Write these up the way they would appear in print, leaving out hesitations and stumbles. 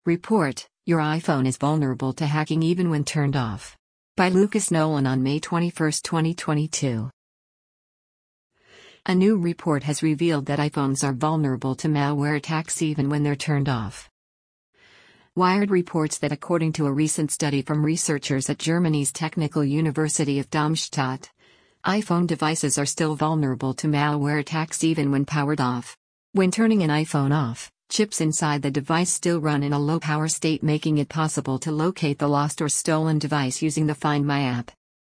Report: Your iPhone is vulnerable to hacking even when turned off. By Lucas Nolan on May 21, 2022. A new report has revealed that iPhones are vulnerable to malware attacks even when they're turned off. Wired reports that according to a recent study from researchers at Germany's Technical University of Darmstadt, iPhone devices are still vulnerable to malware attacks even when powered off. When turning an iPhone off, chips inside the device still run in a low power state, making it possible to locate the lost or stolen device using the Find My app.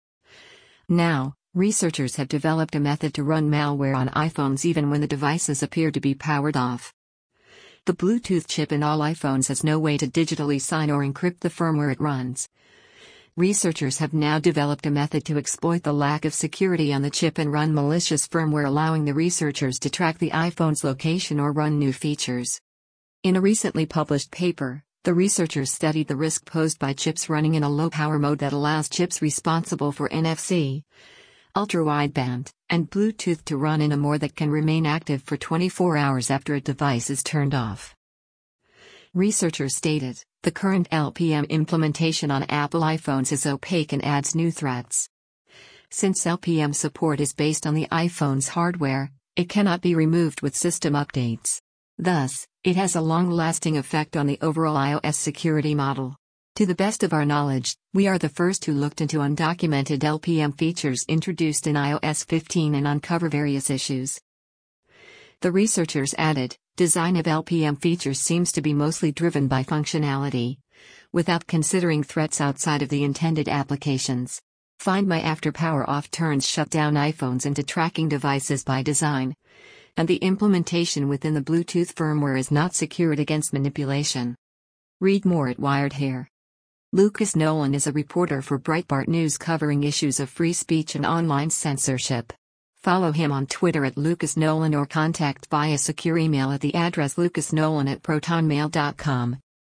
Now, researchers have developed a method to run malware on iPhones even when the devices appear to be powered off. The Bluetooth chip in all iPhones has no way to digitally sign or encrypt the firmware it runs. Researchers have now developed a method to exploit the lack of security on the chip and run malicious firmware, allowing the researchers to track the iPhone's location or run new features. In a recently published paper, the researchers studied the risk posed by chips running in a low-power mode that allows chips responsible for NFC, ultra-wideband, and Bluetooth to run in a mode that can remain active for 24 hours after a device is turned off. Researchers stated, the current LPM implementation on Apple iPhones is opaque and adds new threats. Since LPM support is based on the iPhone's hardware, it cannot be removed with system updates. Thus, it has a long-lasting effect on the overall iOS security model. To the best of our knowledge, we are the first who looked into undocumented LPM features introduced in iOS 15 and uncover various issues. The researchers added, design of LPM features seems to be mostly driven by functionality, without considering threats outside of the intended applications. Find My after power off turns shut down iPhones into tracking devices by design, and the implementation within the Bluetooth firmware is not secured against manipulation. Read more at Wired here. Lucas Nolan is a reporter for Breitbart News covering issues of free speech and online censorship. Follow him on Twitter at Lucas Nolan or contact via secure email at the address lucasnolan@protonmail.com.